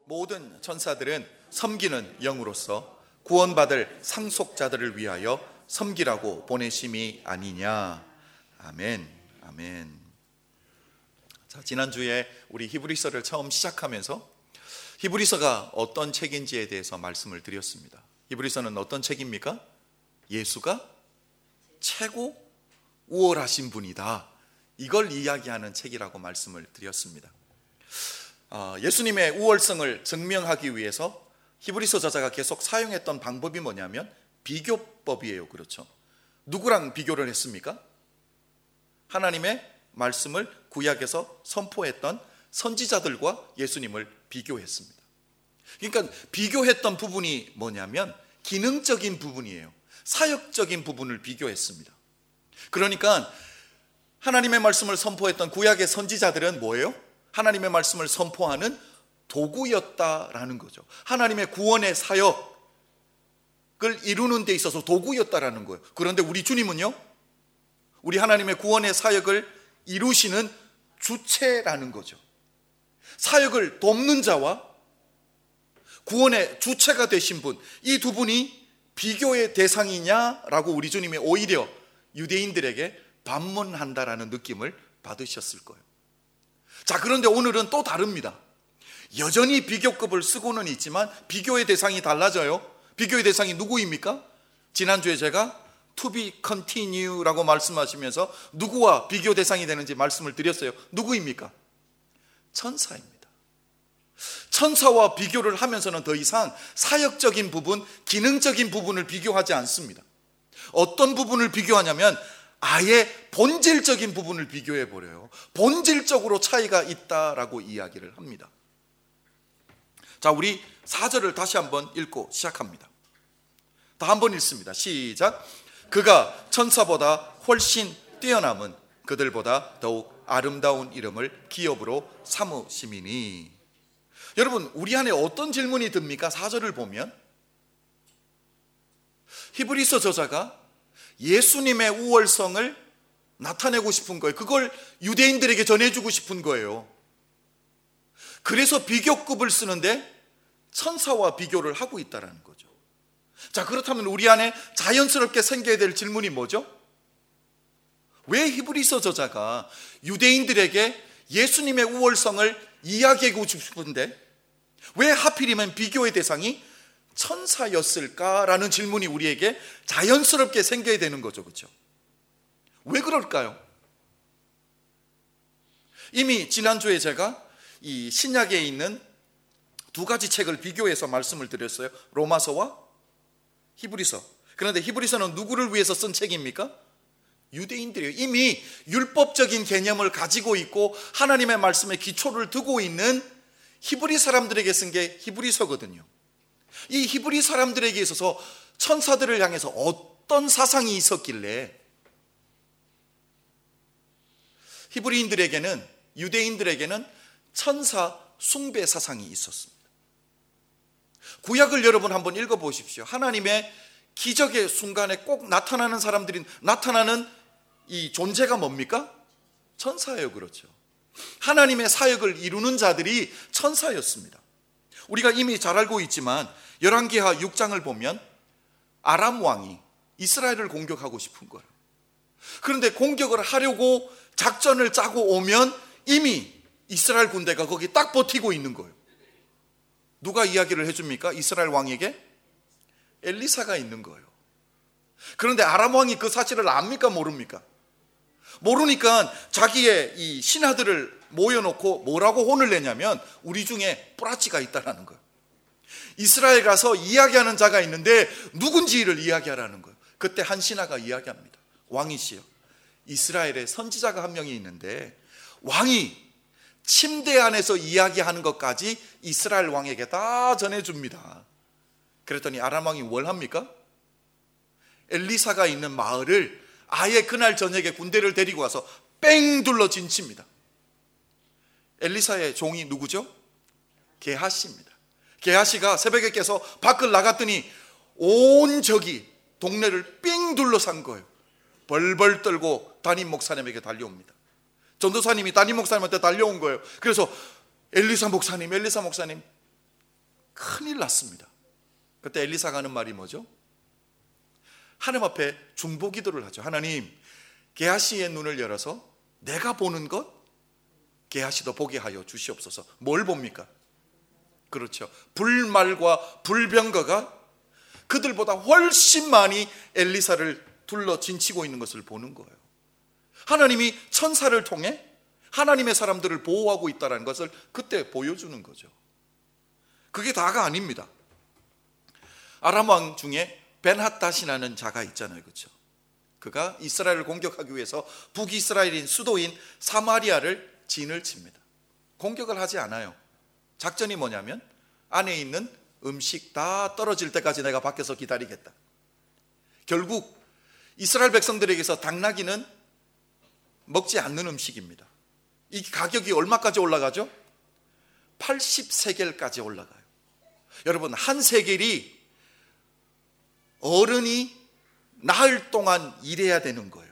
모든 천사들은 섬기는 영으로서 구원받을 상속자들을 위하여 섬기라고 보내심이 아니냐. 아멘. 아멘. 자, 지난주에 우리 히브리서를 처음 시작하면서 히브리서가 어떤 책인지에 대해서 말씀을 드렸습니다. 히브리서는 어떤 책입니까? 예수가 최고 우월하신 분이다, 이걸 이야기하는 책이라고 말씀을 드렸습니다. 예수님의 우월성을 증명하기 위해서 히브리서 저자가 계속 사용했던 방법이 뭐냐면 비교법이에요. 그렇죠? 누구랑 비교를 했습니까? 하나님의 말씀을 구약에서 선포했던 선지자들과 예수님을 비교했습니다. 그러니까 비교했던 부분이 뭐냐면 기능적인 부분이에요. 사역적인 부분을 비교했습니다. 그러니까 하나님의 말씀을 선포했던 구약의 선지자들은 뭐예요? 하나님의 말씀을 선포하는 도구였다라는 거죠. 하나님의 구원의 사역을 이루는 데 있어서 도구였다라는 거예요. 그런데 우리 주님은요, 우리 하나님의 구원의 사역을 이루시는 주체라는 거죠. 사역을 돕는 자와 구원의 주체가 되신 분, 이 두 분이 비교의 대상이냐라고 우리 주님이 오히려 유대인들에게 반문한다라는 느낌을 받으셨을 거예요. 자, 그런데 오늘은 또 다릅니다. 여전히 비교급을 쓰고는 있지만 비교의 대상이 달라져요. 비교의 대상이 누구입니까? 지난주에 제가 to be continue라고 말씀하시면서 누구와 비교 대상이 되는지 말씀을 드렸어요. 누구입니까? 천사입니다. 천사와 비교를 하면서는 더 이상 사역적인 부분, 기능적인 부분을 비교하지 않습니다. 어떤 부분을 비교하냐면 아예 본질적인 부분을 비교해 버려요. 본질적으로 차이가 있다라고 이야기를 합니다. 자, 우리 4절을 다시 한번 읽고 시작합니다. 다 한번 읽습니다. 시작. 그가 천사보다 훨씬 뛰어남은 그들보다 더욱 아름다운 이름을 기업으로 삼으심이니. 여러분, 우리 안에 어떤 질문이 듭니까? 4절을 보면 히브리서 저자가 예수님의 우월성을 나타내고 싶은 거예요. 그걸 유대인들에게 전해주고 싶은 거예요. 그래서 비교급을 쓰는데 천사와 비교를 하고 있다는 거죠. 자, 그렇다면 우리 안에 자연스럽게 생겨야 될 질문이 뭐죠? 왜 히브리서 저자가 유대인들에게 예수님의 우월성을 이야기하고 싶은데 왜 하필이면 비교의 대상이 천사였을까라는 질문이 우리에게 자연스럽게 생겨야 되는 거죠. 그렇죠? 왜 그럴까요? 이미 지난주에 제가 이 신약에 있는 두 가지 책을 비교해서 말씀을 드렸어요. 로마서와 히브리서. 그런데 히브리서는 누구를 위해서 쓴 책입니까? 유대인들이에요. 이미 율법적인 개념을 가지고 있고 하나님의 말씀에 기초를 두고 있는 히브리 사람들에게 쓴 게 히브리서거든요. 이 히브리 사람들에게 있어서 천사들을 향해서 어떤 사상이 있었길래 히브리인들에게는, 유대인들에게는 천사 숭배 사상이 있었습니다. 구약을 여러분 한번 읽어보십시오. 하나님의 기적의 순간에 꼭 나타나는 사람들이 나타나는 이 존재가 뭡니까? 천사예요. 그렇죠? 하나님의 사역을 이루는 자들이 천사였습니다. 우리가 이미 잘 알고 있지만 열왕기하 6장을 보면 아람 왕이 이스라엘을 공격하고 싶은 거예요. 그런데 공격을 하려고 작전을 짜고 오면 이미 이스라엘 군대가 거기 딱 버티고 있는 거예요. 누가 이야기를 해줍니까? 이스라엘 왕에게 엘리사가 있는 거예요. 그런데 아람 왕이 그 사실을 압니까? 모릅니까? 모르니까 자기의 이 신하들을 모여놓고 뭐라고 혼을 내냐면 우리 중에 뿌라치가 있다라는 거예요. 이스라엘 가서 이야기하는 자가 있는데 누군지를 이야기하라는 거예요. 그때 한 신하가 이야기합니다. 왕이시여, 이스라엘에 선지자가 한 명이 있는데 왕이 침대 안에서 이야기하는 것까지 이스라엘 왕에게 다 전해줍니다. 그랬더니 아람 왕이 뭘 합니까? 엘리사가 있는 마을을 아예 그날 저녁에 군대를 데리고 와서 뺑 둘러 진칩니다. 엘리사의 종이 누구죠? 게하시입니다. 게하시가 새벽에 깨서 밖을 나갔더니 온 적이 동네를 삥 둘러싼 거예요. 벌벌 떨고 담임 목사님에게 달려옵니다. 전도사님이 담임 목사님한테 달려온 거예요. 그래서 엘리사 목사님 큰일 났습니다. 그때 엘리사가 하는 말이 뭐죠? 하나님 앞에 중보기도를 하죠. 하나님, 게하시의 눈을 열어서 내가 보는 것 게하시도 보게 하여 주시옵소서. 뭘 봅니까? 그렇죠. 불말과 불병거가 그들보다 훨씬 많이 엘리사를 둘러 진치고 있는 것을 보는 거예요. 하나님이 천사를 통해 하나님의 사람들을 보호하고 있다는 것을 그때 보여주는 거죠. 그게 다가 아닙니다. 아람 왕 중에 벤핫닷이라는 자가 있잖아요. 그렇죠? 그가 이스라엘을 공격하기 위해서 북이스라엘인 수도인 사마리아를 진을 칩니다. 공격을 하지 않아요. 작전이 뭐냐면 안에 있는 음식 다 떨어질 때까지 내가 밖에서 기다리겠다. 결국 이스라엘 백성들에게서 당나귀는 먹지 않는 음식입니다. 이 가격이 얼마까지 올라가죠? 80세겔까지 올라가요. 여러분, 한 세겔이 어른이 나흘 동안 일해야 되는 거예요.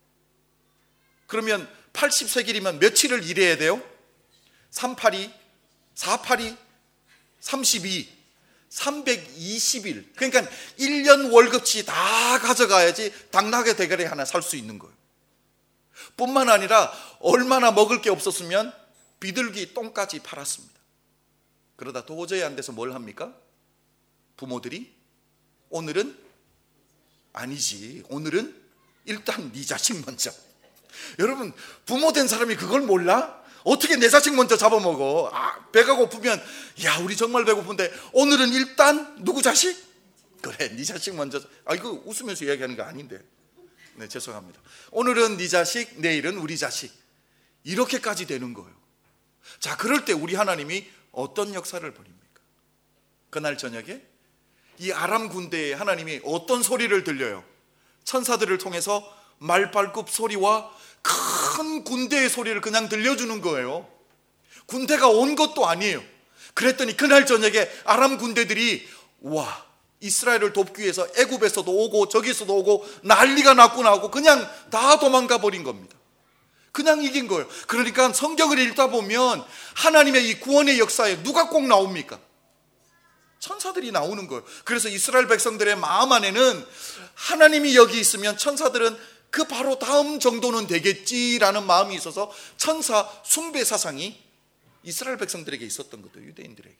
그러면 80세겔이면 며칠을 일해야 돼요? 382, 482, 32, 320일. 그러니까 1년 월급치 다 가져가야지 당나귀 대가리 하나 살 수 있는 거예요. 뿐만 아니라 얼마나 먹을 게 없었으면 비둘기 똥까지 팔았습니다. 그러다 도저히 안 돼서 뭘 합니까? 부모들이 오늘은 아니지, 오늘은 일단 네 자식 먼저. 여러분, 부모 된 사람이 그걸 몰라? 어떻게 내 자식 먼저 잡아먹어? 배가 고프면 야, 우리 정말 배고픈데 오늘은 일단 누구 자식? 그래, 네 자식 먼저. 이거 웃으면서 이야기하는 거 아닌데. 네, 죄송합니다. 오늘은 네 자식, 내일은 우리 자식. 이렇게까지 되는 거예요. 자, 그럴 때 우리 하나님이 어떤 역사를 벌입니까? 그날 저녁에 이 아람 군대에 하나님이 어떤 소리를 들려요? 천사들을 통해서 말발굽 소리와 큰 군대의 소리를 그냥 들려주는 거예요. 군대가 온 것도 아니에요. 그랬더니 그날 저녁에 아람 군대들이 와, 이스라엘을 돕기 위해서 애굽에서도 오고 저기서도 오고 난리가 났구나 하고 그냥 다 도망가 버린 겁니다. 그냥 이긴 거예요. 그러니까 성경을 읽다 보면 하나님의 이 구원의 역사에 누가 꼭 나옵니까? 천사들이 나오는 거예요. 그래서 이스라엘 백성들의 마음 안에는 하나님이 여기 있으면 천사들은 그 바로 다음 정도는 되겠지라는 마음이 있어서 천사 숭배 사상이 이스라엘 백성들에게 있었던 것도 유대인들에게.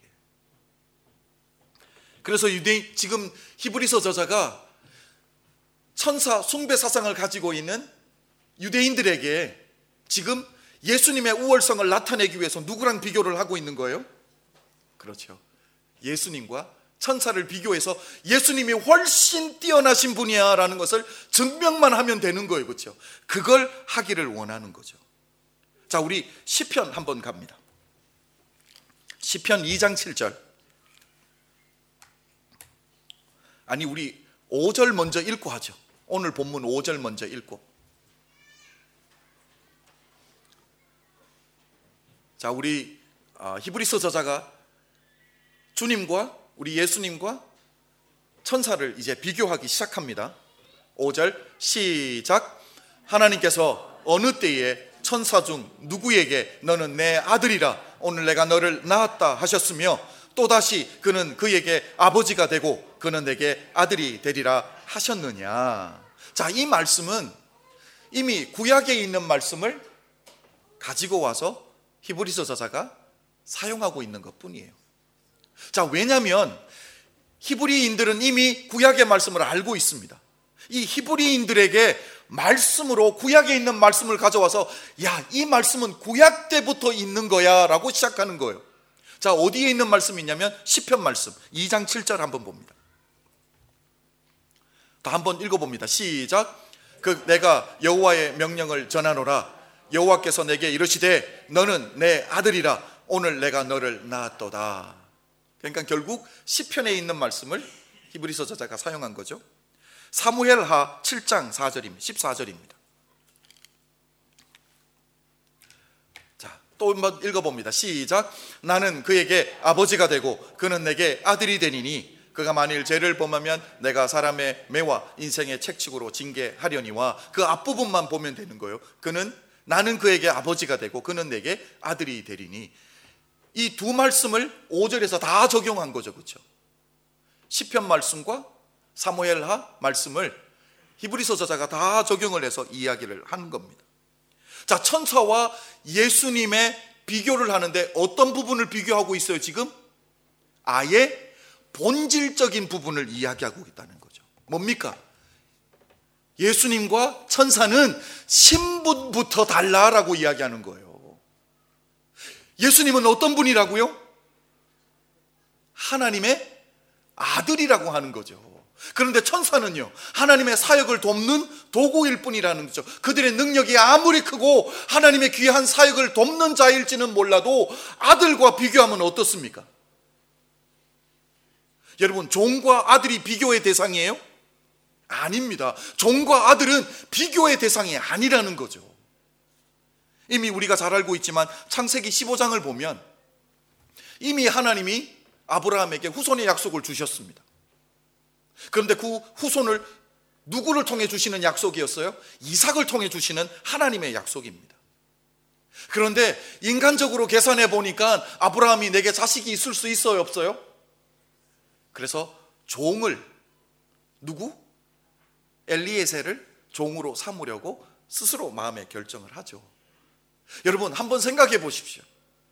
그래서 지금 히브리서 저자가 천사 숭배 사상을 가지고 있는 유대인들에게 지금 예수님의 우월성을 나타내기 위해서 누구랑 비교를 하고 있는 거예요? 그렇죠. 예수님과 천사를 비교해서 예수님이 훨씬 뛰어나신 분이야 라는 것을 증명만 하면 되는 거예요. 그렇죠? 그걸 하기를 원하는 거죠. 자, 우리 시편 한번 갑니다. 시편 2장 7절. 아니, 우리 5절 먼저 읽고 하죠. 오늘 본문 5절 먼저 읽고. 자, 우리 히브리서 저자가 주님과 우리 예수님과 천사를 이제 비교하기 시작합니다. 5절 시작. 하나님께서 어느 때에 천사 중 누구에게 너는 내 아들이라 오늘 내가 너를 낳았다 하셨으며 또다시 그는 그에게 아버지가 되고 그는 내게 아들이 되리라 하셨느냐. 자, 이 말씀은 이미 구약에 있는 말씀을 가지고 와서 히브리서 저자가 사용하고 있는 것뿐이에요. 자, 왜냐하면 히브리인들은 이미 구약의 말씀을 알고 있습니다. 이 히브리인들에게 말씀으로 구약에 있는 말씀을 가져와서 야, 이 말씀은 구약 때부터 있는 거야 라고 시작하는 거예요. 자, 어디에 있는 말씀이 있냐면 시편 말씀 2장 7절 한번 봅니다. 다 한번 읽어봅니다. 시작. 내가 여호와의 명령을 전하노라. 여호와께서 내게 이르시되 너는 내 아들이라 오늘 내가 너를 낳았도다. 그러니까 결국 시편에 있는 말씀을 히브리서 저자가 사용한 거죠. 사무엘하 7장 4절입니다. 14절입니다. 자, 또 한번 읽어봅니다. 시작. 나는 그에게 아버지가 되고 그는 내게 아들이 되니니 그가 만일 죄를 범하면 내가 사람의 매와 인생의 책칙으로 징계하려니와 그 앞부분만 보면 되는 거예요. 나는 그에게 아버지가 되고 그는 내게 아들이 되리니. 이 두 말씀을 5절에서 다 적용한 거죠. 그렇죠? 시편 말씀과 사무엘하 말씀을 히브리서 저자가 다 적용을 해서 이야기를 하는 겁니다. 자, 천사와 예수님의 비교를 하는데 어떤 부분을 비교하고 있어요 지금? 아예 본질적인 부분을 이야기하고 있다는 거죠. 뭡니까? 예수님과 천사는 신분부터 달라라고 이야기하는 거예요. 예수님은 어떤 분이라고요? 하나님의 아들이라고 하는 거죠. 그런데 천사는요, 하나님의 사역을 돕는 도구일 뿐이라는 거죠. 그들의 능력이 아무리 크고 하나님의 귀한 사역을 돕는 자일지는 몰라도 아들과 비교하면 어떻습니까? 여러분, 종과 아들이 비교의 대상이에요? 아닙니다. 종과 아들은 비교의 대상이 아니라는 거죠. 이미 우리가 잘 알고 있지만 창세기 15장을 보면 이미 하나님이 아브라함에게 후손의 약속을 주셨습니다. 그런데 그 후손을 누구를 통해 주시는 약속이었어요? 이삭을 통해 주시는 하나님의 약속입니다. 그런데 인간적으로 계산해 보니까 아브라함이 내게 자식이 있을 수 있어요, 없어요? 그래서 종을, 누구? 엘리에셀을 종으로 삼으려고 스스로 마음의 결정을 하죠. 여러분, 한번 생각해 보십시오.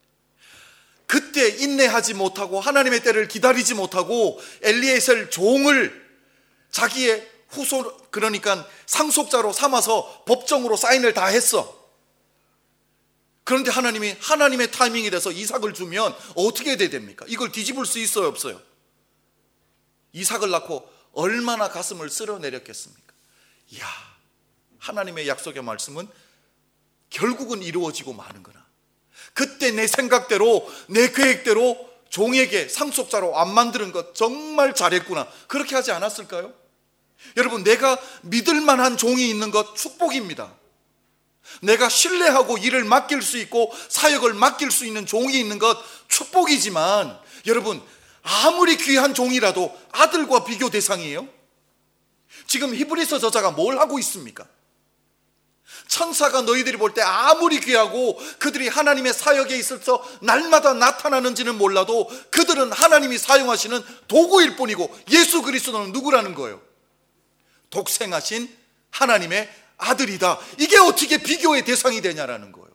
그때 인내하지 못하고 하나님의 때를 기다리지 못하고 엘리에셀 종을 자기의 후손, 그러니까 상속자로 삼아서 법정으로 사인을 다 했어. 그런데 하나님이 하나님의 타이밍이 돼서 이삭을 주면 어떻게 돼야 됩니까? 이걸 뒤집을 수 있어요, 없어요? 이삭을 낳고 얼마나 가슴을 쓸어내렸겠습니까? 이야, 하나님의 약속의 말씀은 결국은 이루어지고 마는구나. 그때 내 생각대로, 내 계획대로 종에게 상속자로 안 만드는 것 정말 잘했구나. 그렇게 하지 않았을까요? 여러분, 내가 믿을 만한 종이 있는 것 축복입니다. 내가 신뢰하고 일을 맡길 수 있고 사역을 맡길 수 있는 종이 있는 것 축복이지만, 여러분, 아무리 귀한 종이라도 아들과 비교 대상이에요. 지금 히브리서 저자가 뭘 하고 있습니까? 천사가 너희들이 볼 때 아무리 귀하고 그들이 하나님의 사역에 있어서 날마다 나타나는지는 몰라도 그들은 하나님이 사용하시는 도구일 뿐이고 예수 그리스도는 누구라는 거예요? 독생하신 하나님의 아들이다. 이게 어떻게 비교의 대상이 되냐라는 거예요.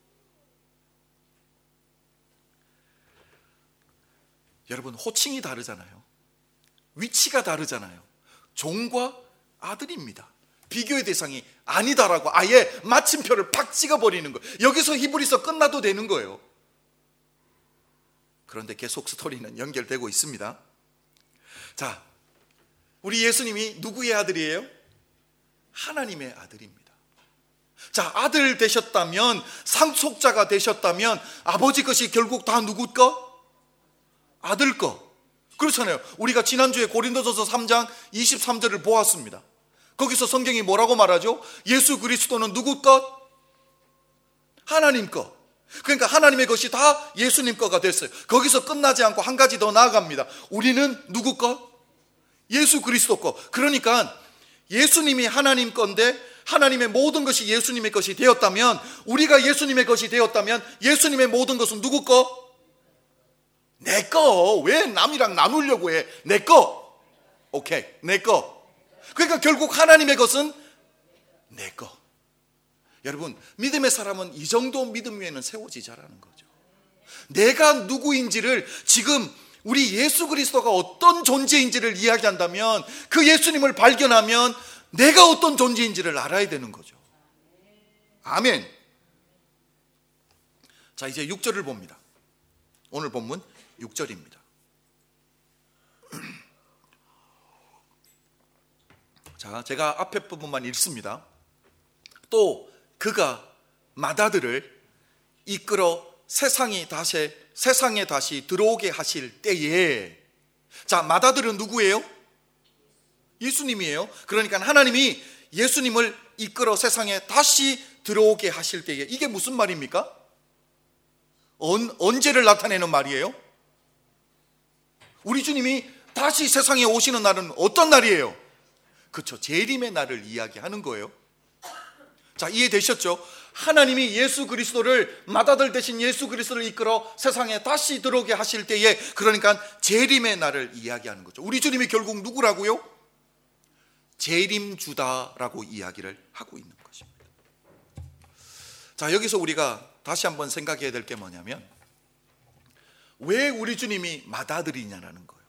여러분, 호칭이 다르잖아요. 위치가 다르잖아요. 종과 아들입니다. 비교의 대상이 아니다라고 아예 마침표를 팍 찍어버리는 거예요. 여기서 히브리서 끝나도 되는 거예요. 그런데 계속 스토리는 연결되고 있습니다. 자, 우리 예수님이 누구의 아들이에요? 하나님의 아들입니다. 자, 아들 되셨다면, 상속자가 되셨다면 아버지 것이 결국 다 누구 거? 아들 거. 그렇잖아요. 우리가 지난주에 고린도전서 3장 23절을 보았습니다. 거기서 성경이 뭐라고 말하죠? 예수 그리스도는 누구 것? 하나님 것. 그러니까 하나님의 것이 다 예수님 거가 됐어요. 거기서 끝나지 않고 한 가지 더 나아갑니다. 우리는 누구 것? 예수 그리스도 것. 그러니까 예수님이 하나님 건데 하나님의 모든 것이 예수님의 것이 되었다면, 우리가 예수님의 것이 되었다면 예수님의 모든 것은 누구 거? 내 거. 왜 남이랑 나누려고 해? 내 거. 오케이, 내 거. 그러니까 결국 하나님의 것은 내 거. 여러분, 믿음의 사람은 이 정도 믿음 위에는 세워지자라는 거죠. 내가 누구인지를, 지금 우리 예수 그리스도가 어떤 존재인지를 이야기한다면, 그 예수님을 발견하면 내가 어떤 존재인지를 알아야 되는 거죠. 아멘. 자, 이제 6절을 봅니다. 오늘 본문 6절입니다. 자, 제가 앞에 부분만 읽습니다. 또 그가 마다들을 이끌어 세상에 다시 들어오게 하실 때에, 자, 마다들은 누구예요? 예수님이에요. 그러니까 하나님이 예수님을 이끌어 세상에 다시 들어오게 하실 때에, 이게 무슨 말입니까? 언제를 나타내는 말이에요? 우리 주님이 다시 세상에 오시는 날은 어떤 날이에요? 그렇죠, 재림의 날을 이야기하는 거예요. 자, 이해되셨죠? 하나님이 예수 그리스도를, 맏아들 되신 예수 그리스도를 이끌어 세상에 다시 들어오게 하실 때에, 그러니까 재림의 날을 이야기하는 거죠. 우리 주님이 결국 누구라고요? 재림주다라고 이야기를 하고 있는 것입니다. 자, 여기서 우리가 다시 한번 생각해야 될 게 뭐냐면, 왜 우리 주님이 맏아들이냐라는 거예요.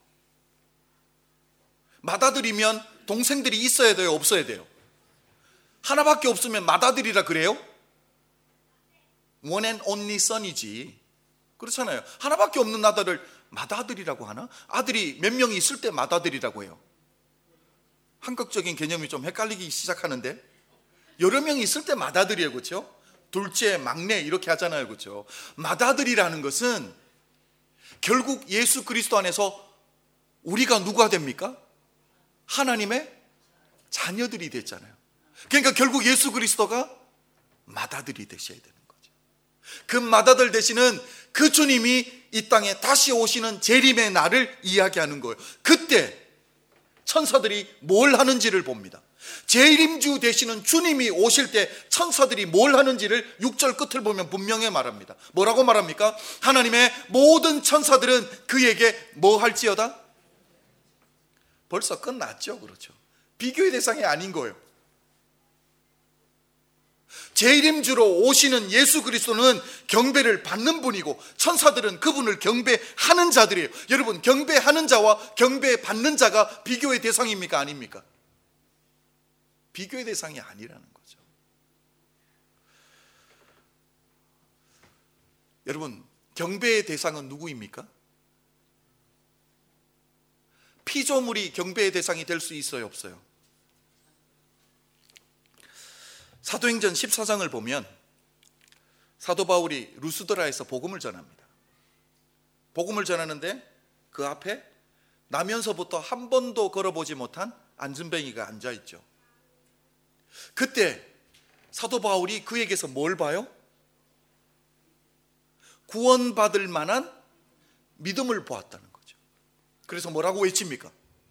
맏아들이면 동생들이 있어야 돼요, 없어야 돼요? 하나밖에 없으면 맏아들이라 그래요? One and only son이지. 그렇잖아요. 하나밖에 없는 아들을 맏아들이라고 하나? 아들이 몇 명이 있을 때 맏아들이라고 해요. 한국적인 개념이 좀 헷갈리기 시작하는데, 여러 명이 있을 때 맏아들이에요, 그렇죠? 둘째, 막내 이렇게 하잖아요, 그렇죠? 맏아들이라는 것은 결국 예수 그리스도 안에서 우리가 누가 됩니까? 하나님의 자녀들이 됐잖아요. 그러니까 결국 예수 그리스도가 맏아들이 되셔야 되는 거죠. 그 맏아들 되시는 그 주님이 이 땅에 다시 오시는 재림의 날을 이야기하는 거예요. 그때 천사들이 뭘 하는지를 봅니다. 재림주 되시는 주님이 오실 때 천사들이 뭘 하는지를 6절 끝을 보면 분명히 말합니다. 뭐라고 말합니까? 하나님의 모든 천사들은 그에게 뭐 할지어다? 벌써 끝났죠, 그렇죠? 비교의 대상이 아닌 거예요. 재림주로 오시는 예수 그리스도는 경배를 받는 분이고, 천사들은 그분을 경배하는 자들이에요. 여러분, 경배하는 자와 경배받는 자가 비교의 대상입니까, 아닙니까? 비교의 대상이 아니라는 거죠. 여러분, 경배의 대상은 누구입니까? 피조물이 경배의 대상이 될 수 있어요, 없어요? 사도행전 14장을 보면 사도 바울이 루스드라에서 복음을 전합니다. 복음을 전하는데 그 앞에 나면서부터 한 번도 걸어보지 못한 안전뱅이가 앉아있죠. 그때 사도 바울이 그에게서 뭘 봐요? 구원받을 만한 믿음을 보았다는 거죠. 그래서 뭐라고 외칩니까?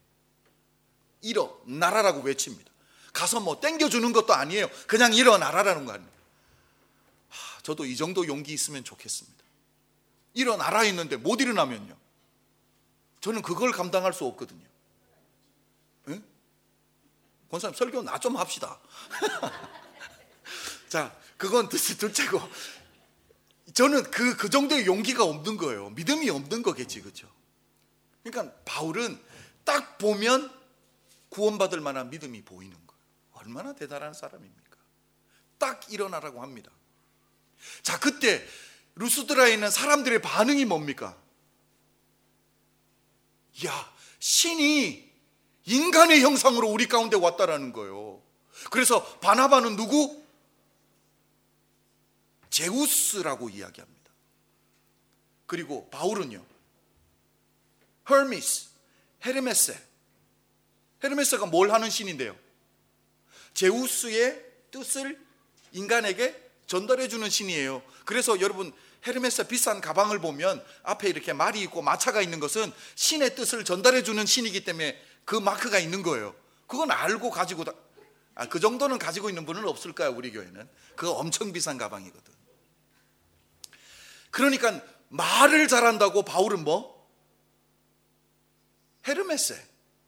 일어나라라고 외칩니다. 가서 뭐 땡겨주는 것도 아니에요. 그냥 일어나라라는 거 아니에요. 저도 이 정도 용기 있으면 좋겠습니다. 일어나라 했는데 못 일어나면요, 저는 그걸 감당할 수 없거든요. 응? 권사님, 설교 나 좀 합시다. 자, 그건 둘째고, 저는 그 정도의 용기가 없는 거예요. 믿음이 없는 거겠지, 그렇죠? 그러니까 바울은 딱 보면 구원받을 만한 믿음이 보이는 거예요. 얼마나 대단한 사람입니까? 딱 일어나라고 합니다. 자, 그때 루스드라에 있는 사람들의 반응이 뭡니까? 야, 신이 인간의 형상으로 우리 가운데 왔다라는 거예요. 그래서 바나바는 누구? 제우스라고 이야기합니다. 그리고 바울은요, 헤르미스, 헤르메스가 뭘 하는 신인데요? 제우스의 뜻을 인간에게 전달해주는 신이에요. 그래서 여러분, 헤르메스 비싼 가방을 보면 앞에 이렇게 말이 있고 마차가 있는 것은 신의 뜻을 전달해주는 신이기 때문에 그 마크가 있는 거예요. 그건 알고 가지고 그 정도는 가지고 있는 분은 없을까요, 우리 교회는? 그거 엄청 비싼 가방이거든. 그러니까 말을 잘한다고 바울은 뭐? 헤르메스.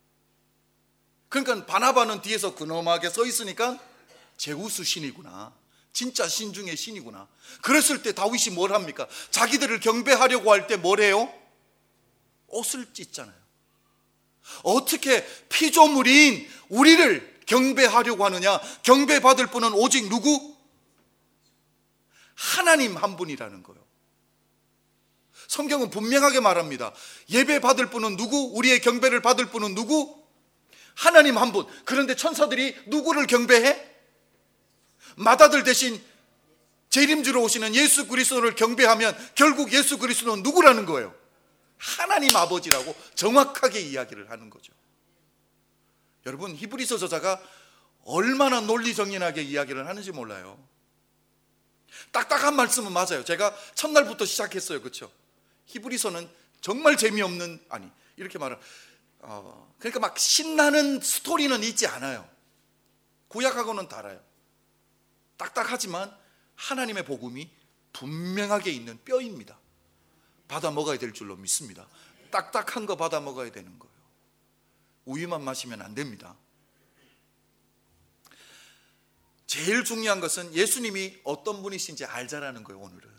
그러니까 바나바는 뒤에서 근엄하게 서 있으니까 제우스 신이구나, 진짜 신 중에 신이구나. 그랬을 때 다윗이 뭘 합니까? 자기들을 경배하려고 할 때 뭘 해요? 옷을 찢잖아요. 어떻게 피조물인 우리를 경배하려고 하느냐? 경배받을 분은 오직 누구? 하나님 한 분이라는 거예요. 성경은 분명하게 말합니다. 예배 받을 분은 누구? 우리의 경배를 받을 분은 누구? 하나님 한 분. 그런데 천사들이 누구를 경배해? 맏아들 대신 재림주로 오시는 예수 그리스도를 경배하면 결국 예수 그리스도는 누구라는 거예요? 하나님 아버지라고 정확하게 이야기를 하는 거죠. 여러분, 히브리서 저자가 얼마나 논리정연하게 이야기를 하는지 몰라요. 딱딱한 말씀은 맞아요. 제가 첫날부터 시작했어요, 그렇죠? 히브리서는 정말 재미없는, 아니 이렇게 말을, 그러니까 막 신나는 스토리는 있지 않아요. 구약하고는 달라요. 딱딱하지만 하나님의 복음이 분명하게 있는 뼈입니다. 받아 먹어야 될 줄로 믿습니다. 딱딱한 거 받아 먹어야 되는 거예요. 우유만 마시면 안 됩니다. 제일 중요한 것은 예수님이 어떤 분이신지 알자라는 거예요. 오늘은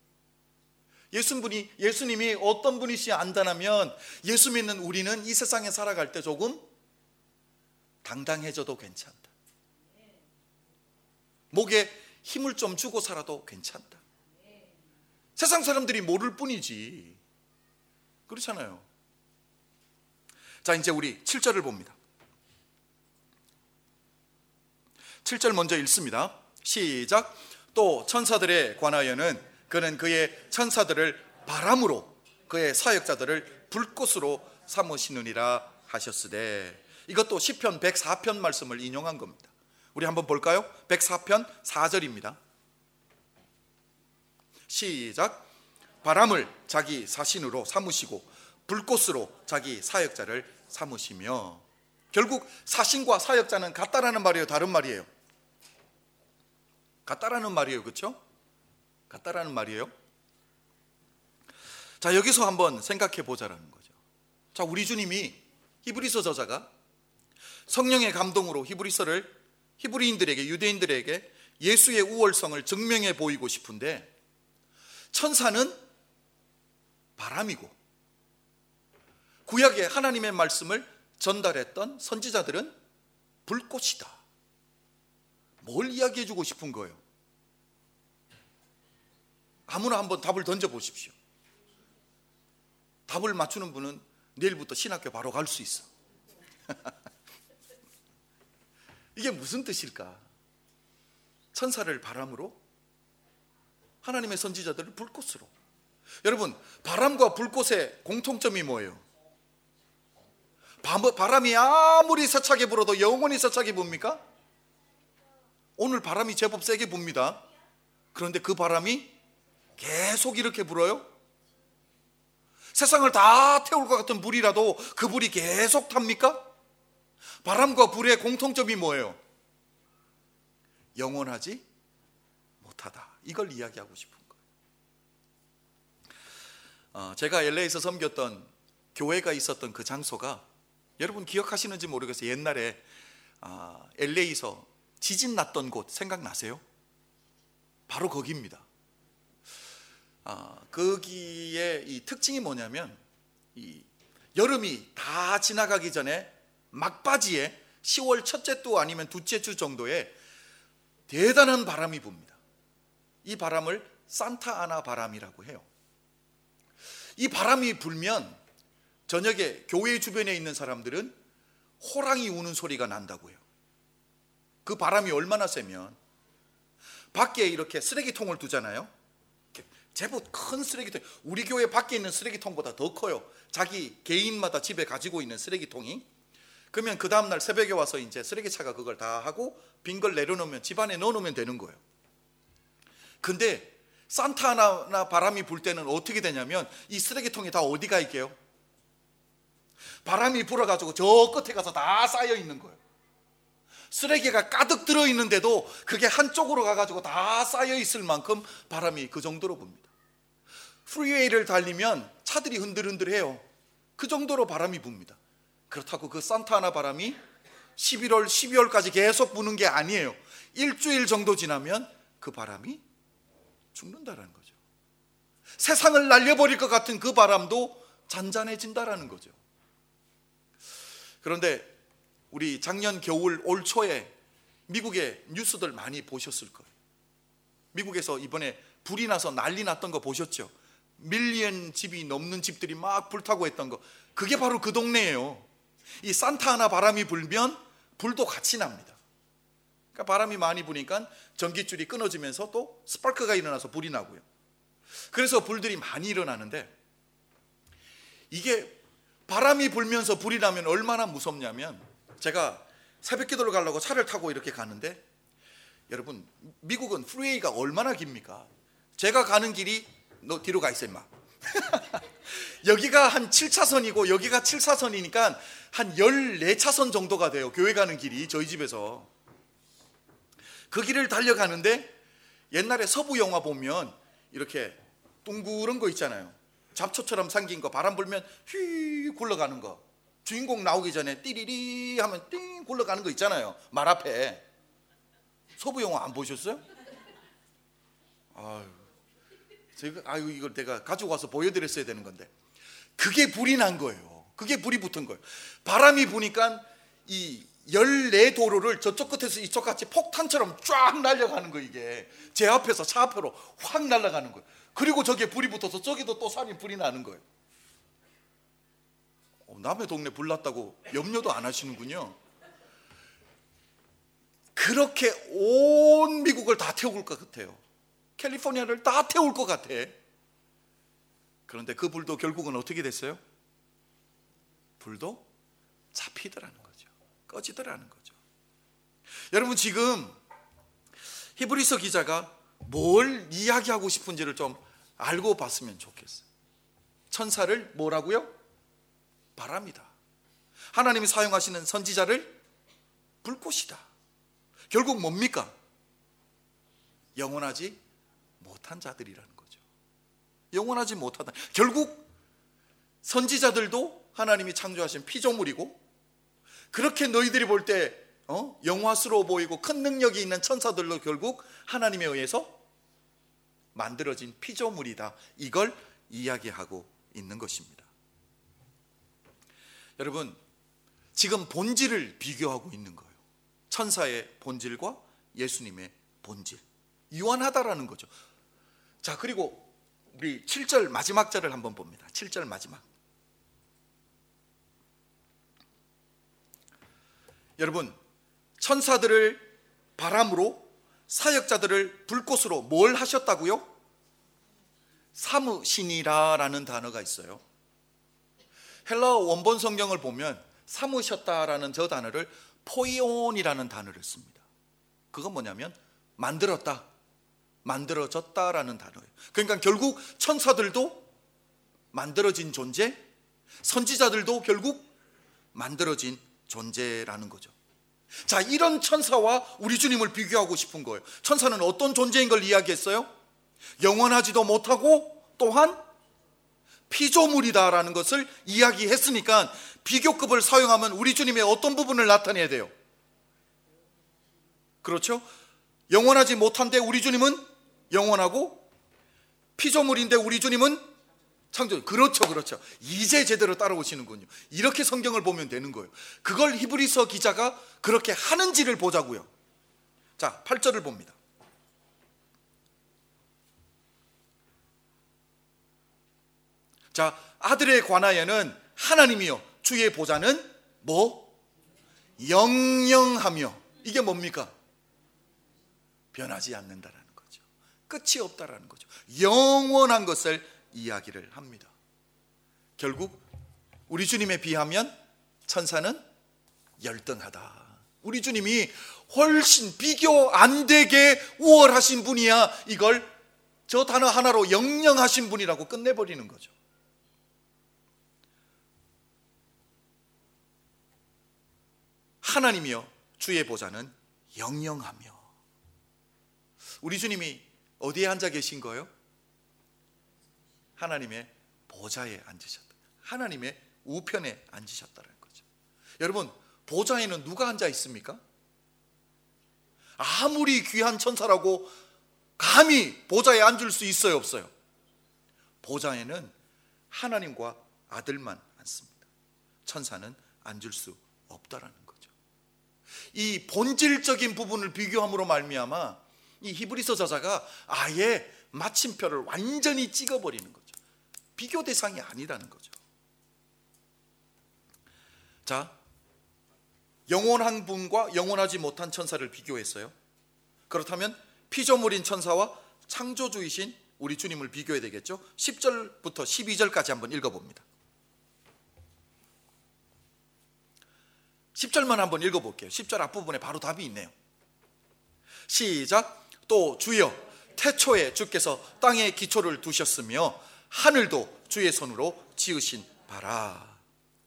예수님이 어떤 분이신지 안다면 예수 믿는 우리는 이 세상에 살아갈 때 조금 당당해져도 괜찮다. 목에 힘을 좀 주고 살아도 괜찮다. 세상 사람들이 모를 뿐이지. 그렇잖아요. 자, 이제 우리 7절을 봅니다. 7절 먼저 읽습니다. 시작. 또 천사들에 관하여는 그는 그의 천사들을 바람으로 그의 사역자들을 불꽃으로 삼으시느니라 하셨으되. 이것도 시편 104편 말씀을 인용한 겁니다. 우리 한번 볼까요? 104편 4절입니다. 시작. 바람을 자기 사신으로 삼으시고 불꽃으로 자기 사역자를 삼으시며. 결국 사신과 사역자는 같다라는 말이에요, 다른 말이에요? 같다라는 말이에요. 그렇죠? 같다라는 말이에요. 자, 여기서 한번 생각해 보자라는 거죠. 자, 우리 주님이 히브리서 저자가 성령의 감동으로 히브리인들에게, 유대인들에게 예수의 우월성을 증명해 보이고 싶은데, 천사는 바람이고 구약의 하나님의 말씀을 전달했던 선지자들은 불꽃이다. 뭘 이야기해 주고 싶은 거예요? 아무나 한번 답을 던져 보십시오. 답을 맞추는 분은 내일부터 신학교 바로 갈 수 있어. 이게 무슨 뜻일까? 천사를 바람으로, 하나님의 선지자들을 불꽃으로. 여러분, 바람과 불꽃의 공통점이 뭐예요? 바람이 아무리 세차게 불어도 영원히 세차게 붑니까? 오늘 바람이 제법 세게 붑니다. 그런데 그 바람이 계속 이렇게 불어요? 세상을 다 태울 것 같은 불이라도 그 불이 계속 탑니까? 바람과 불의 공통점이 뭐예요? 영원하지 못하다. 이걸 이야기하고 싶은 거예요. 제가 LA에서 섬겼던 교회가 있었던 그 장소가, 여러분 기억하시는지 모르겠어요. 옛날에 LA에서 지진 났던 곳 생각나세요? 바로 거기입니다. 거기에 이 특징이 뭐냐면, 이 여름이 다 지나가기 전에 막바지에 10월 첫째 주 아니면 둘째 주 정도에 대단한 바람이 붑니다. 이 바람을 산타아나 바람이라고 해요. 이 바람이 불면 저녁에 교회 주변에 있는 사람들은 호랑이 우는 소리가 난다고 해요. 그 바람이 얼마나 세면, 밖에 이렇게 쓰레기통을 두잖아요. 제법 큰 쓰레기통, 우리 교회 밖에 있는 쓰레기통보다 더 커요. 자기 개인마다 집에 가지고 있는 쓰레기통이. 그러면 그 다음날 새벽에 와서 이제 쓰레기차가 그걸 다 하고 빈 걸 내려놓으면 집 안에 넣어놓으면 되는 거예요. 근데 산타나 바람이 불 때는 어떻게 되냐면, 이 쓰레기통이 다 어디 가 있게요? 바람이 불어가지고 저 끝에 가서 다 쌓여 있는 거예요. 쓰레기가 가득 들어있는데도 그게 한쪽으로 가가지고 다 쌓여 있을 만큼 바람이 그 정도로 붑니다. 프리웨이를 달리면 차들이 흔들흔들해요. 그 정도로 바람이 붑니다. 그렇다고 그 산타아나 바람이 11월, 12월까지 계속 부는 게 아니에요. 일주일 정도 지나면 그 바람이 죽는다라는 거죠. 세상을 날려버릴 것 같은 그 바람도 잔잔해진다라는 거죠. 그런데 우리 작년 겨울, 올 초에 미국의 뉴스들 많이 보셨을 거예요. 미국에서 이번에 불이 나서 난리 났던 거 보셨죠? 밀리언 집이 넘는 집들이 막 불타고 했던 거, 그게 바로 그 동네예요. 이 산타아나 바람이 불면 불도 같이 납니다. 그러니까 바람이 많이 부니까 전기줄이 끊어지면서 또 스파크가 일어나서 불이 나고요. 그래서 불들이 많이 일어나는데, 이게 바람이 불면서 불이 나면 얼마나 무섭냐면, 제가 새벽 기도를 가려고 차를 타고 이렇게 가는데, 여러분 미국은 프리웨이가 얼마나 깁니까? 제가 가는 길이, 너 뒤로 가 있어 임마. 여기가 한 7차선이고 여기가 7차선이니까 한 14차선 정도가 돼요. 교회 가는 길이, 저희 집에서. 그 길을 달려가는데 옛날에 서부 영화 보면 이렇게 둥그런 거 있잖아요. 잡초처럼 생긴 거, 바람 불면 휘 굴러가는 거. 주인공 나오기 전에 띠리리 하면 띵 굴러가는 거 있잖아요. 말 앞에. 서부 영화 안 보셨어요? 아유, 이걸 내가 가지고 와서 보여드렸어야 되는 건데. 그게 불이 난 거예요. 그게 불이 붙은 거예요. 바람이 부니까 이 14도로를 저쪽 끝에서 이쪽 같이 폭탄처럼 쫙 날아가는 거. 이게 제 앞에서 차 앞으로 확 날아가는 거예요. 그리고 저기에 불이 붙어서 저기도 또 산이 불이 나는 거예요. 남의 동네 불 났다고 염려도 안 하시는군요. 그렇게 온 미국을 다 태울 것 같아요. 캘리포니아를 다 태울 것 같아. 그런데 그 불도 결국은 어떻게 됐어요? 불도 잡히더라는 거죠. 꺼지더라는 거죠. 여러분, 지금 히브리서 기자가 뭘 이야기하고 싶은지를 좀 알고 봤으면 좋겠어요. 천사를 뭐라고요? 바랍니다. 하나님이 사용하시는 선지자를 불꽃이다. 결국 뭡니까? 영원하지 못한 자들이라는 거죠. 영원하지 못하다. 결국 선지자들도 하나님이 창조하신 피조물이고, 그렇게 너희들이 볼 때 영화스러워 보이고 큰 능력이 있는 천사들도 결국 하나님에 의해서 만들어진 피조물이다. 이걸 이야기하고 있는 것입니다. 여러분, 지금 본질을 비교하고 있는 거예요. 천사의 본질과 예수님의 본질. 유한하다라는 거죠. 자, 그리고 우리 7절 마지막 절을 한번 봅니다. 7절 마지막. 여러분, 천사들을 바람으로, 사역자들을 불꽃으로 뭘 하셨다고요? 삼으시니라라는 단어가 있어요. 헬라어 원본 성경을 보면 삼으셨다라는 저 단어를 포이온이라는 단어를 씁니다. 그건 뭐냐면 만들었다, 만들어졌다라는 단어예요. 그러니까 결국 천사들도 만들어진 존재, 선지자들도 결국 만들어진 존재라는 거죠. 자, 이런 천사와 우리 주님을 비교하고 싶은 거예요. 천사는 어떤 존재인 걸 이야기했어요? 영원하지도 못하고 또한 피조물이다라는 것을 이야기했으니까 비교급을 사용하면 우리 주님의 어떤 부분을 나타내야 돼요? 그렇죠? 영원하지 못한데 우리 주님은 영원하고, 피조물인데 우리 주님은 창조. 그렇죠. 이제 제대로 따라오시는군요. 이렇게 성경을 보면 되는 거예요. 그걸 히브리서 기자가 그렇게 하는지를 보자고요. 자, 8절을 봅니다. 자, 아들에 관하여는 하나님이요 주의 보좌는 뭐? 영영하며. 이게 뭡니까? 변하지 않는다라는 거죠. 끝이 없다라는 거죠. 영원한 것을 이야기를 합니다. 결국 우리 주님에 비하면 천사는 열등하다. 우리 주님이 훨씬 비교 안 되게 우월하신 분이야. 이걸 저 단어 하나로 영영하신 분이라고 끝내버리는 거죠. 하나님이여 주의 보좌는 영영하며. 우리 주님이 어디에 앉아 계신 거예요? 하나님의 보좌에 앉으셨다. 하나님의 우편에 앉으셨다는 거죠. 여러분, 보좌에는 누가 앉아 있습니까? 아무리 귀한 천사라고 감히 보좌에 앉을 수 있어요, 없어요? 보좌에는 하나님과 아들만 앉습니다. 천사는 앉을 수 없다라는 거죠. 이 본질적인 부분을 비교함으로 말미암아 이 히브리서 저자가 아예 마침표를 완전히 찍어버리는 거죠. 비교 대상이 아니라는 거죠. 자, 영원한 분과 영원하지 못한 천사를 비교했어요. 그렇다면 피조물인 천사와 창조주이신 우리 주님을 비교해야 되겠죠. 10절부터 12절까지 한번 읽어봅니다. 10절만 한번 읽어볼게요. 10절 앞부분에 바로 답이 있네요. 시작. 또 주여, 태초에 주께서 땅에 기초를 두셨으며 하늘도 주의 손으로 지으신 바라.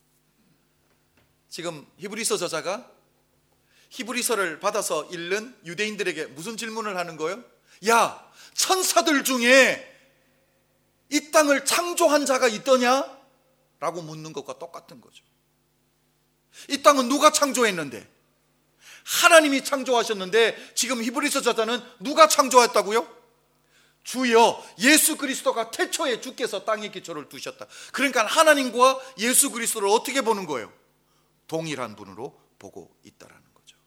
지금 히브리서 저자가 히브리서를 받아서 읽는 유대인들에게 무슨 질문을 하는 거예요? 야, 천사들 중에 이 땅을 창조한 자가 있더냐? 라고 묻는 것과 똑같은 거죠. 이 땅은 누가 창조했는데? 하나님이 창조하셨는데 지금 히브리서 저자는 누가 창조했다고요? 주여 예수 그리스도가 태초에 주께서 땅에 기초를 두셨다. 그러니까 하나님과 예수 그리스도를 어떻게 보는 거예요? 동일한 분으로 보고 있다라는 거죠.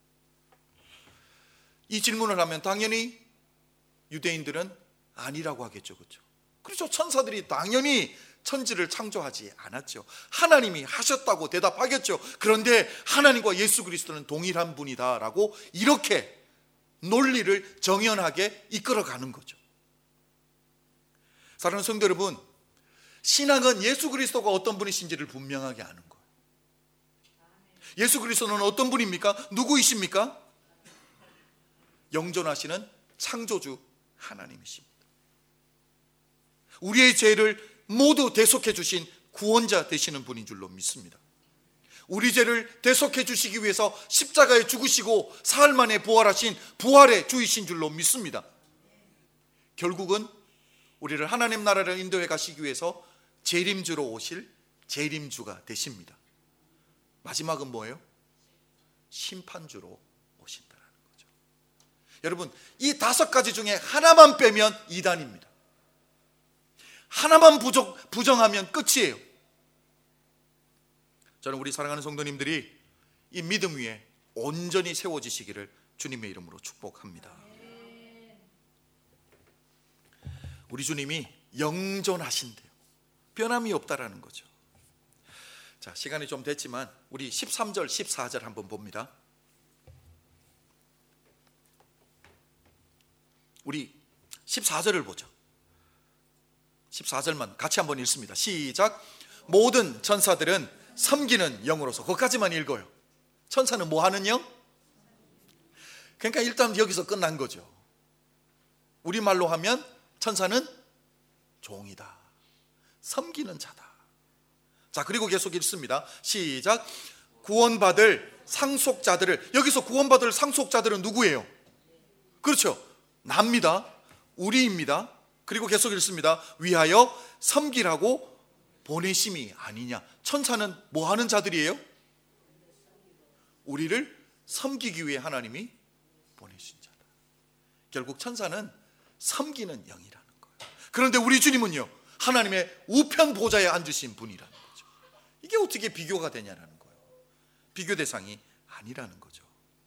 이 질문을 하면 당연히 유대인들은 아니라고 하겠죠. 그렇죠. 천사들이 당연히 천지를 창조하지 않았죠. 하나님이 하셨다고 대답하겠죠. 그런데 하나님과 예수 그리스도는 동일한 분이다라고 이렇게 논리를 정연하게 이끌어가는 거죠. 사랑하는 성도 여러분, 신앙은 예수 그리스도가 어떤 분이신지를 분명하게 아는 거예요. 예수 그리스도는 어떤 분입니까? 누구이십니까? 영존하시는 창조주 하나님이십니다. 우리의 죄를 모두 대속해 주신 구원자 되시는 분인 줄로 믿습니다. 우리 죄를 대속해 주시기 위해서 십자가에 죽으시고 사흘 만에 부활하신 부활의 주이신 줄로 믿습니다. 결국은 우리를 하나님 나라를 인도해 가시기 위해서 재림주로 오실 재림주가 되십니다. 마지막은 뭐예요? 심판주로 오신다는 거죠. 여러분, 이 5가지 중에 하나만 빼면 이단입니다. 하나만 부정하면 끝이에요. 저는 우리 사랑하는 성도님들이 이 믿음 위에 온전히 세워지시기를 주님의 이름으로 축복합니다. 우리 주님이 영존하신대요. 변함이 없다라는 거죠. 자, 시간이 좀 됐지만 우리 13절, 14절 한번 봅니다. 우리 14절을 보죠. 14절만 같이 한번 읽습니다. 시작. 모든 천사들은 섬기는 영으로서. 거기까지만 읽어요. 천사는 뭐 하는 영? 그러니까 일단 여기서 끝난 거죠. 우리말로 하면 천사는 종이다, 섬기는 자다. 자, 그리고 계속 읽습니다. 시작. 구원받을 상속자들을. 여기서 구원받을 상속자들은 누구예요? 그렇죠, 납니다. 우리입니다. 그리고 계속 읽습니다. 위하여 섬기라고 보내심이 아니냐. 천사는 뭐 하는 자들이에요? 우리를 섬기기 위해 하나님이 보내신 자다. 결국 천사는 섬기는 영이라는 거예요. 그런데 우리 주님은요, 하나님의 우편 보좌에 앉으신 분이라는 거죠. 이게 어떻게 비교가 되냐라는 거예요. 비교 대상이 아니라는 거죠.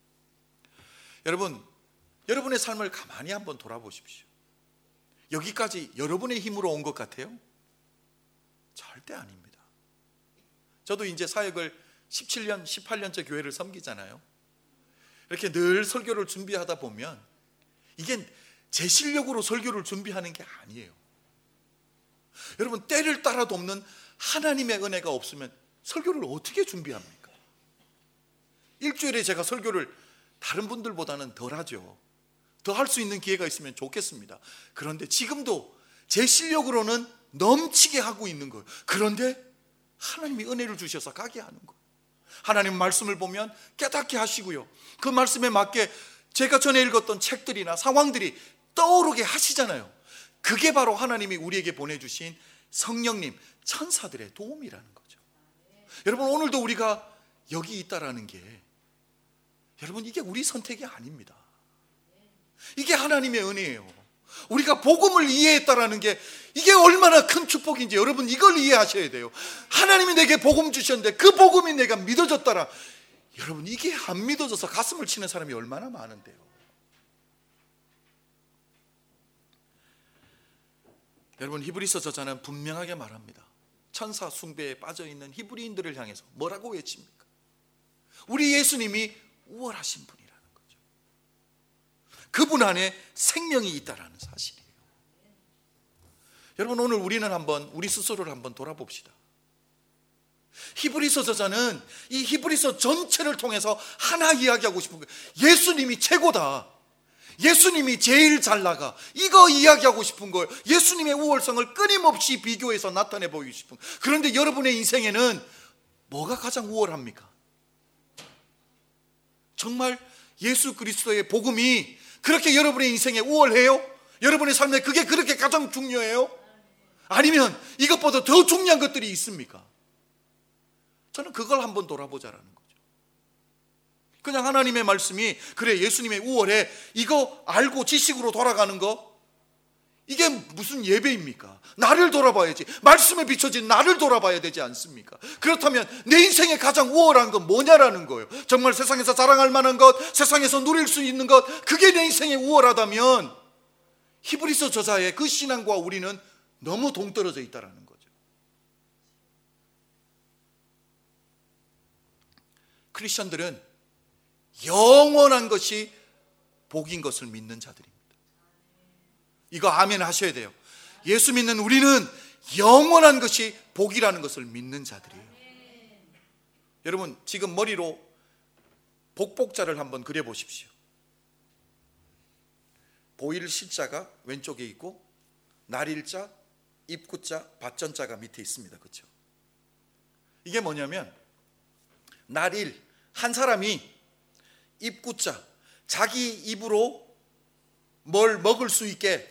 여러분, 여러분의 삶을 가만히 한번 돌아보십시오. 여기까지 여러분의 힘으로 온 것 같아요? 절대 아닙니다. 저도 이제 사역을 17년, 18년째 교회를 섬기잖아요. 이렇게 늘 설교를 준비하다 보면 이게 제 실력으로 설교를 준비하는 게 아니에요. 여러분, 때를 따라도 없는 하나님의 은혜가 없으면 설교를 어떻게 준비합니까? 일주일에 제가 설교를 다른 분들보다는 덜 하죠. 더 할 수 있는 기회가 있으면 좋겠습니다. 그런데 지금도 제 실력으로는 넘치게 하고 있는 거예요. 그런데 하나님이 은혜를 주셔서 가게 하는 거예요. 하나님 말씀을 보면 깨닫게 하시고요, 그 말씀에 맞게 제가 전에 읽었던 책들이나 상황들이 떠오르게 하시잖아요. 그게 바로 하나님이 우리에게 보내주신 성령님, 천사들의 도움이라는 거죠. 여러분, 오늘도 우리가 여기 있다라는 게, 여러분, 이게 우리 선택이 아닙니다. 이게 하나님의 은혜예요. 우리가 복음을 이해했다라는 게 이게 얼마나 큰 축복인지 여러분, 이걸 이해하셔야 돼요. 하나님이 내게 복음 주셨는데 그 복음이 내가 믿어졌더라. 여러분, 이게 안 믿어져서 가슴을 치는 사람이 얼마나 많은데요. 여러분, 히브리서 저자는 분명하게 말합니다. 천사 숭배에 빠져있는 히브리인들을 향해서 뭐라고 외칩니까? 우리 예수님이 우월하신 분이라는 거죠. 그분 안에 생명이 있다는 사실이에요. 여러분, 오늘 우리는 한번 우리 스스로를 한번 돌아봅시다. 히브리서 저자는 이 히브리서 전체를 통해서 하나 이야기하고 싶은 거예요. 예수님이 최고다, 예수님이 제일 잘 나가, 이거 이야기하고 싶은 거예요. 예수님의 우월성을 끊임없이 비교해서 나타내 보이고 싶은 거예요. 그런데 여러분의 인생에는 뭐가 가장 우월합니까? 정말 예수 그리스도의 복음이 그렇게 여러분의 인생에 우월해요? 여러분의 삶에 그게 그렇게 가장 중요해요? 아니면 이것보다 더 중요한 것들이 있습니까? 저는 그걸 한번 돌아보자라는 거죠. 그냥 하나님의 말씀이 그래 예수님의 우월해 이거 알고 지식으로 돌아가는 거, 이게 무슨 예배입니까? 나를 돌아봐야지. 말씀에 비춰진 나를 돌아봐야 되지 않습니까? 그렇다면 내 인생에 가장 우월한 건 뭐냐라는 거예요. 정말 세상에서 자랑할 만한 것, 세상에서 누릴 수 있는 것, 그게 내 인생에 우월하다면 히브리서 저자의 그 신앙과 우리는 너무 동떨어져 있다는 거죠. 크리스천들은 영원한 것이 복인 것을 믿는 자들입니다. 이거 아멘 하셔야 돼요. 예수 믿는 우리는 영원한 것이 복이라는 것을 믿는 자들이에요. 여러분 지금 머리로 복복자를 한번 그려보십시오. 보일 시자가 왼쪽에 있고 날일자, 입구자, 밭전자가 밑에 있습니다. 그렇죠? 이게 뭐냐면 날일, 한 사람이 입구자, 자기 입으로 뭘 먹을 수 있게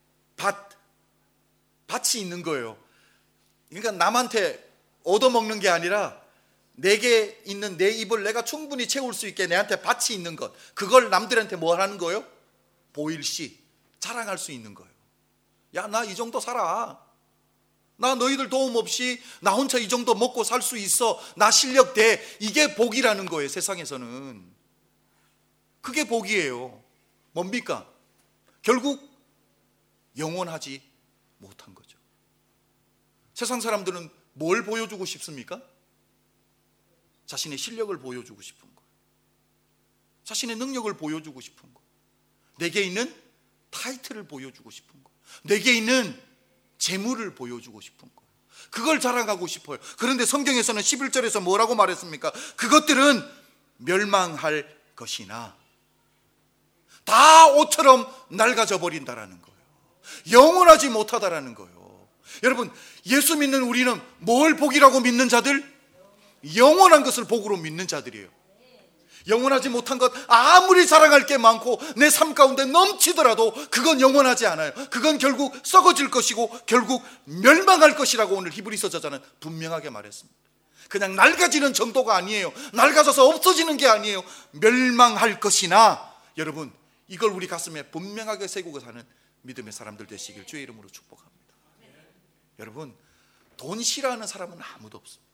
밭이 있는 거예요. 그러니까 남한테 얻어먹는 게 아니라 내게 있는 내 입을 내가 충분히 채울 수 있게 내한테 밭이 있는 것, 그걸 남들한테 뭘 하는 거예요? 보일시, 자랑할 수 있는 거예요. 야, 나 이 정도 살아. 나 너희들 도움 없이 나 혼자 이 정도 먹고 살 수 있어. 나 실력 돼. 이게 복이라는 거예요. 세상에서는 그게 복이에요. 뭡니까? 결국 영원하지 못한 거죠. 세상 사람들은 뭘 보여주고 싶습니까? 자신의 실력을 보여주고 싶은 거예요. 자신의 능력을 보여주고 싶은 거예요. 내게 있는 타이틀을 보여주고 싶은 거예요. 내게 있는 재물을 보여주고 싶은 거예요. 그걸 자랑하고 싶어요. 그런데 성경에서는 11절에서 뭐라고 말했습니까? 그것들은 멸망할 것이나 다 옷처럼 낡아져 버린다라는 거예요. 영원하지 못하다라는 거예요. 여러분 예수 믿는 우리는 뭘 복이라고 믿는 자들? 영원한 것을 복으로 믿는 자들이에요. 영원하지 못한 것 아무리 자랑할 게 많고 내 삶 가운데 넘치더라도 그건 영원하지 않아요. 그건 결국 썩어질 것이고 결국 멸망할 것이라고 오늘 히브리서 저자는 분명하게 말했습니다. 그냥 낡아지는 정도가 아니에요. 낡아져서 없어지는 게 아니에요. 멸망할 것이나, 여러분 이걸 우리 가슴에 분명하게 새기고 사는 믿음의 사람들 되시길 주의 이름으로 축복합니다. 여러분 돈 싫어하는 사람은 아무도 없습니다.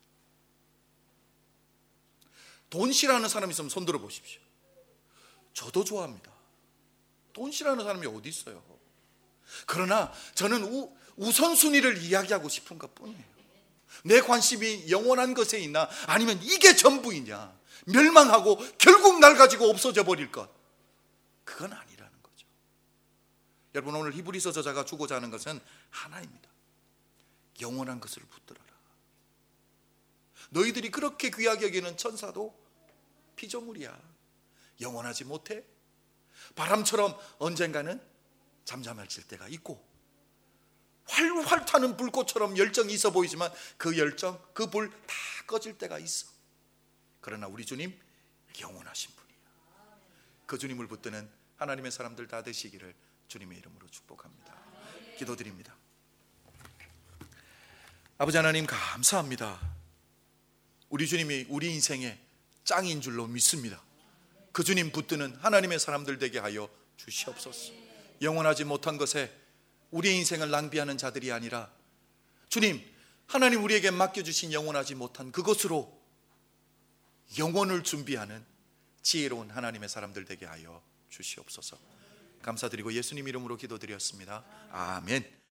돈 싫어하는 사람 있으면 손 들어 보십시오. 저도 좋아합니다. 돈 싫어하는 사람이 어디 있어요? 그러나 저는 우선순위를 이야기하고 싶은 것뿐이에요. 내 관심이 영원한 것에 있나 아니면 이게 전부이냐, 멸망하고 결국 낡아지고 없어져 버릴 것, 그건 아니라는 거죠. 여러분 오늘 히브리서 저자가 주고자 하는 것은 하나입니다. 영원한 것을 붙들어라. 너희들이 그렇게 귀하게 여기는 천사도 피조물이야. 영원하지 못해. 바람처럼 언젠가는 잠잠해질 때가 있고 활활 타는 불꽃처럼 열정이 있어 보이지만 그 열정, 그 불 다 꺼질 때가 있어. 그러나 우리 주님 영원하신 분이야. 그 주님을 붙드는 하나님의 사람들 다 되시기를 주님의 이름으로 축복합니다. 기도드립니다. 아버지 하나님 감사합니다. 우리 주님이 우리 인생의 짱인 줄로 믿습니다. 그 주님 붙드는 하나님의 사람들 되게 하여 주시옵소서. 영원하지 못한 것에 우리의 인생을 낭비하는 자들이 아니라 주님, 하나님 우리에게 맡겨주신 영원하지 못한 그것으로 영원을 준비하는 지혜로운 하나님의 사람들 되게 하여 주시옵소서. 감사드리고 예수님 이름으로 기도드렸습니다. 아멘.